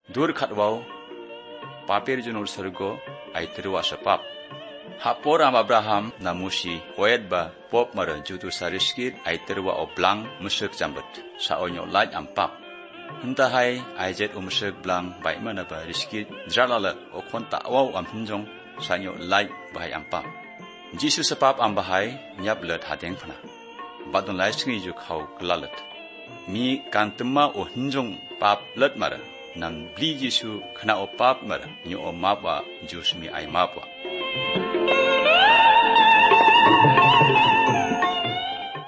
dur khatwau papir junur sergo aiteruwa sapap. Hapor am Abraham namusi oed ba pop mara jutu sariskir aiteruwa oblang musuk jambet saonyo laj ampap. Hentahai aijet musuk blang bai mana ba riskir dralala okon ta'wau am hinjong sanyo laj bahai ampap. Jisu sapap am bahai nyablet hadeng phana. Badon lai singi juk hau kelalet. Mi kantema o hinjong pap let mara nang bli Jisu kena o pap mara nyo o mapwa jus mi ai mapwa.